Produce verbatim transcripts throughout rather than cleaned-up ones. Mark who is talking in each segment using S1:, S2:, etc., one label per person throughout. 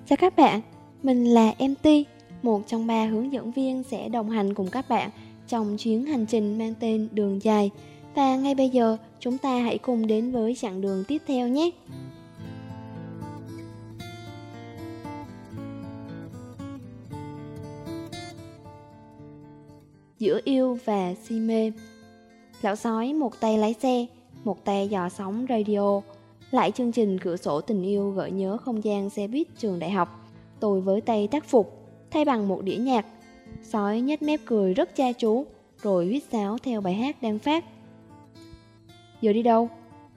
S1: Chào các bạn, mình là em tê, một trong ba hướng dẫn viên sẽ đồng hành cùng các bạn trong chuyến hành trình mang tên Đường Dài. Và ngay bây giờ, chúng ta hãy cùng đến với chặng đường tiếp theo nhé. Giữa yêu và si mê. Lão sói một tay lái xe, một tay dò sóng radio, lại chương trình cửa sổ tình yêu gợi nhớ không gian xe buýt trường đại học. Tôi với tay tác phục, thay bằng một đĩa nhạc. Sói nhếch mép cười rất cha chú, rồi huýt sáo theo bài hát đang phát. Giờ đi đâu?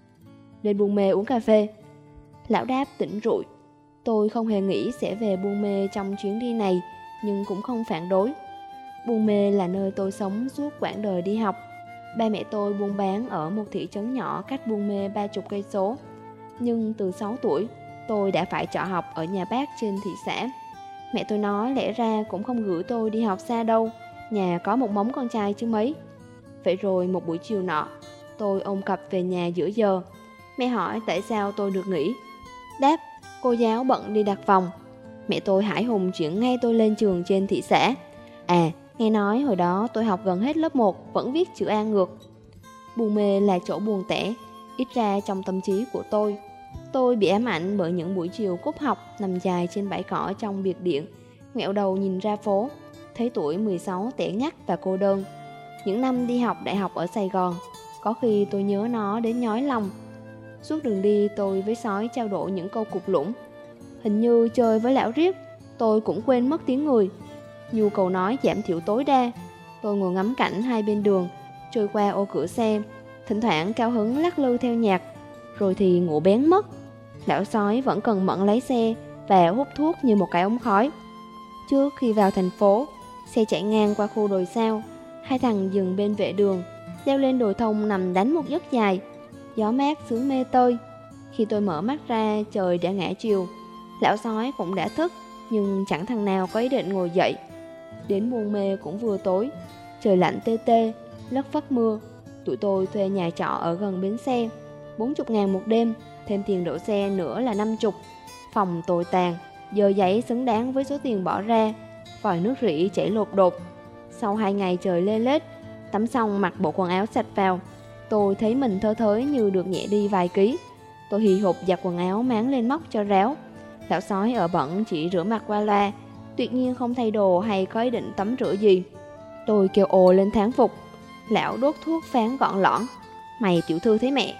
S1: Lên Buôn Mê uống cà phê. Lão đáp tỉnh rụi. Tôi không hề nghĩ sẽ về Buôn Mê trong chuyến đi này, nhưng cũng không phản đối. Buôn Mê là nơi tôi sống suốt quãng đời đi học. Ba mẹ tôi buôn bán ở một thị trấn nhỏ cách Buôn Mê ba chục cây số. Nhưng từ sáu tuổi, tôi đã phải trọ học ở nhà bác trên thị xã. Mẹ tôi nói lẽ ra cũng không gửi tôi đi học xa đâu, nhà có một mống con trai chứ mấy. Vậy rồi một buổi chiều nọ, tôi ôm cặp về nhà giữa giờ. Mẹ hỏi tại sao tôi được nghỉ. Đáp, cô giáo bận đi đặt phòng. Mẹ tôi hãi hùng chuyển ngay tôi lên trường trên thị xã. À, nghe nói hồi đó tôi học gần hết lớp một vẫn viết chữ A ngược. Buôn Mê là chỗ buồn tẻ, ít ra trong tâm trí của tôi. Tôi bị ám ảnh bởi những buổi chiều cúp học nằm dài trên bãi cỏ trong biệt điện, ngẹo đầu nhìn ra phố, thấy tuổi mười sáu tẻ nhắc và cô đơn. Những năm đi học đại học ở Sài Gòn, có khi tôi nhớ nó đến nhói lòng. Suốt đường đi tôi với sói trao đổi những câu cục lũng. Hình như chơi với lão riết, tôi cũng quên mất tiếng người. Nhu cầu nói giảm thiểu tối đa. Tôi ngồi ngắm cảnh hai bên đường, trôi qua ô cửa xe, thỉnh thoảng cao hứng lắc lư theo nhạc, rồi thì ngủ bén mất. Lão sói vẫn cần mẫn lấy xe và hút thuốc như một cái ống khói. Trước khi vào thành phố, xe chạy ngang qua khu đồi sao. Hai thằng dừng bên vệ đường, leo lên đồi thông nằm đánh một giấc dài. Gió mát sướng mê tơi. Khi tôi mở mắt ra, trời đã ngã chiều. Lão sói cũng đã thức, nhưng chẳng thằng nào có ý định ngồi dậy. Đến Buôn Mê cũng vừa tối, trời lạnh tê tê, lất phất mưa. Tụi tôi thuê nhà trọ ở gần bến xe, bốn mươi ngàn một đêm, thêm tiền đỗ xe nữa là năm mươi. Phòng tồi tàn, giờ giấy xứng đáng với số tiền bỏ ra. Vòi nước rỉ chảy lột đột. Sau hai ngày trời lê lết, tắm xong mặc bộ quần áo sạch vào, tôi thấy mình thơ thới như được nhẹ đi vài ký. Tôi hì hục giặt quần áo máng lên móc cho ráo. Lão sói ở bận chỉ rửa mặt qua loa, tuyệt nhiên không thay đồ hay có ý định tắm rửa gì. Tôi kêu ồ lên thán phục. Lão đốt thuốc phán gọn lõn. Mày tiểu thư thấy mẹ.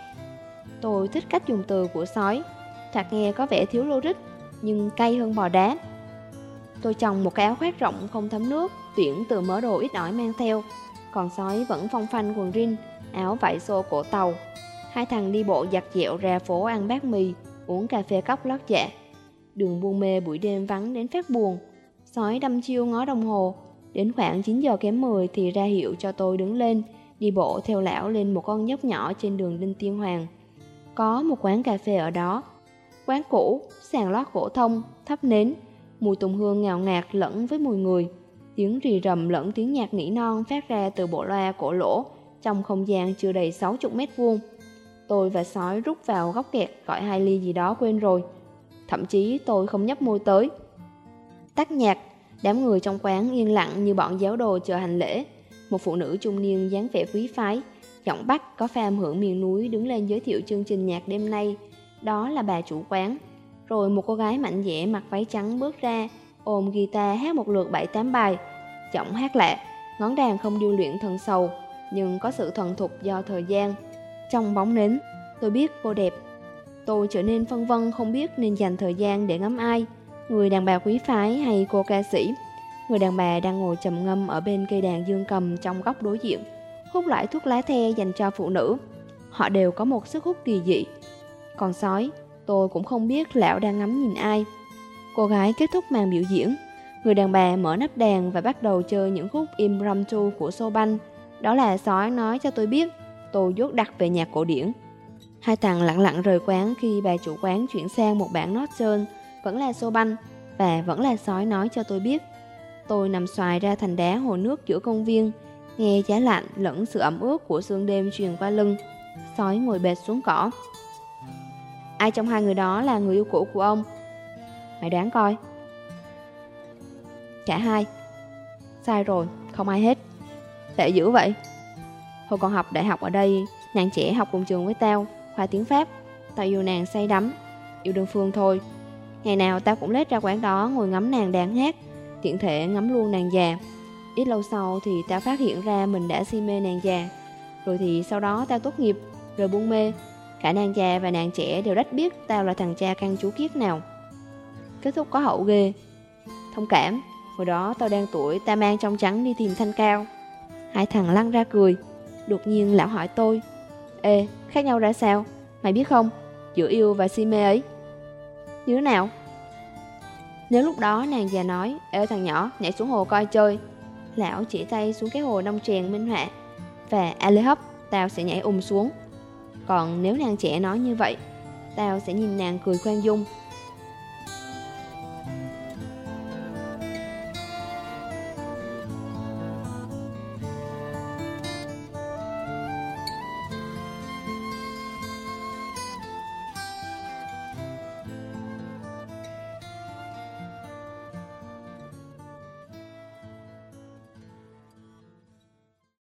S1: Tôi thích cách dùng từ của sói. Thoạt nghe có vẻ thiếu logic, nhưng cay hơn bò đá. Tôi chồng một cái áo khoác rộng không thấm nước, tuyển từ mớ đồ ít ỏi mang theo. Còn sói vẫn phong phanh quần jean, áo vải xô cổ tàu. Hai thằng đi bộ giặt dẹo ra phố ăn bát mì, uống cà phê cốc lót dạ. Đường Buôn Mê buổi đêm vắng đến phát buồn. Sói đăm chiêu ngó đồng hồ. Đến khoảng chín giờ kém mười thì ra hiệu cho tôi đứng lên, đi bộ theo lão lên một con dốc nhỏ trên đường Đinh Tiên Hoàng. Có một quán cà phê ở đó. Quán cũ, sàn lót gỗ thông, thắp nến, mùi tùng hương ngào ngạt lẫn với mùi người. Tiếng rì rầm lẫn tiếng nhạc nỉ non phát ra từ bộ loa cổ lỗ trong không gian chưa đầy sáu mươi mét vuông. Tôi và sói rút vào góc kẹt gọi hai ly gì đó quên rồi. Thậm chí tôi không nhấp môi tới. Tắt nhạc, đám người trong quán yên lặng như bọn giáo đồ chờ hành lễ. Một phụ nữ trung niên dáng vẻ quý phái, giọng Bắc có pha âm hưởng miền núi đứng lên giới thiệu chương trình nhạc đêm nay. Đó là bà chủ quán. Rồi một cô gái mạnh dẻ mặc váy trắng bước ra, ôm guitar hát một lượt bảy tám bài. Giọng hát lạ, ngón đàn không điêu luyện thần sầu, nhưng có sự thuần thục do thời gian. Trong bóng nến, tôi biết cô đẹp. Tôi trở nên phân vân không biết nên dành thời gian để ngắm ai, người đàn bà quý phái hay cô ca sĩ. Người đàn bà đang ngồi trầm ngâm ở bên cây đàn dương cầm trong góc đối diện, hút loại thuốc lá the dành cho phụ nữ. Họ đều có một sức hút kỳ dị. Còn sói, tôi cũng không biết lão đang ngắm nhìn ai. Cô gái kết thúc màn biểu diễn. Người đàn bà mở nắp đàn và bắt đầu chơi những khúc impromptu của Chopin. Đó là sói nói cho tôi biết. Tôi dốt đặc về nhạc cổ điển. Hai thằng lặng lặng rời quán khi bà chủ quán chuyển sang một bản nốt trơn, vẫn là Chopin, và vẫn là sói nói cho tôi biết. Tôi nằm xoài ra thành đá hồ nước giữa công viên, nghe giá lạnh lẫn sự ẩm ướt của sương đêm truyền qua lưng. Sói ngồi bệt xuống cỏ. Ai trong hai người đó là người yêu cũ của ông? Mày đoán coi. Cả hai. Sai rồi, không ai hết. Tệ dữ vậy. Hồi còn học đại học ở đây, nàng trẻ học cùng trường với tao, khoa tiếng Pháp. Tao yêu nàng say đắm, yêu đơn phương thôi. Ngày nào tao cũng lết ra quán đó ngồi ngắm nàng đàn hát, tiện thể ngắm luôn nàng già. Ít lâu sau thì tao phát hiện ra mình đã si mê nàng già. Rồi thì sau đó tao tốt nghiệp, rồi buông mê. Cả nàng già và nàng trẻ đều đách biết tao là thằng cha căn chú kiết nào. Kết thúc có hậu ghê. Thông cảm, hồi đó tao đang tuổi ta mang trong trắng đi tìm Thanh Cao. Hai thằng lăn ra cười. Đột nhiên lão hỏi tôi: Ê, khác nhau ra sao? Mày biết không, giữa yêu và si mê ấy. Như thế nào? Nếu lúc đó nàng già nói: Ê thằng nhỏ, nhảy xuống hồ coi chơi. Lão chỉ tay xuống cái hồ nông trèn minh họa, và a lê hấp, tao sẽ nhảy ùm xuống. Còn nếu nàng trẻ nói như vậy, tao sẽ nhìn nàng cười khoan dung,